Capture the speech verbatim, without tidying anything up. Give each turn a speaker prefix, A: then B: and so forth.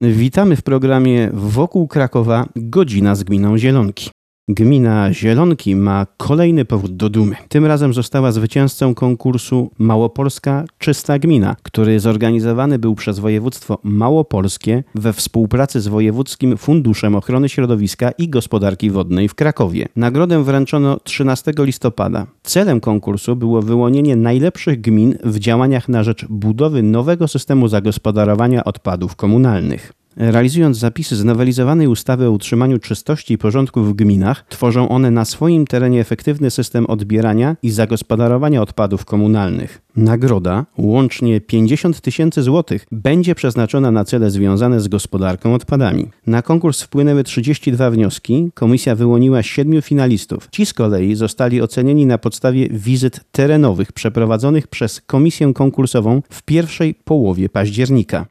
A: Witamy w programie Wokół Krakowa Godzina z gminą Zielonki. Gmina Zielonki ma kolejny powód do dumy. Tym razem została zwycięzcą konkursu Małopolska Czysta Gmina, który zorganizowany był przez województwo małopolskie we współpracy z Wojewódzkim Funduszem Ochrony Środowiska i Gospodarki Wodnej w Krakowie. Nagrodę wręczono trzynastego listopada. Celem konkursu było wyłonienie najlepszych gmin w działaniach na rzecz budowy nowego systemu zagospodarowania odpadów komunalnych. Realizując zapisy znowelizowanej ustawy o utrzymaniu czystości i porządku w gminach, tworzą one na swoim terenie efektywny system odbierania i zagospodarowania odpadów komunalnych. Nagroda, łącznie pięćdziesiąt tysięcy złotych, będzie przeznaczona na cele związane z gospodarką odpadami. Na konkurs wpłynęły trzydzieści dwa wnioski, komisja wyłoniła siedmiu finalistów. Ci z kolei zostali ocenieni na podstawie wizyt terenowych przeprowadzonych przez komisję konkursową w pierwszej połowie października.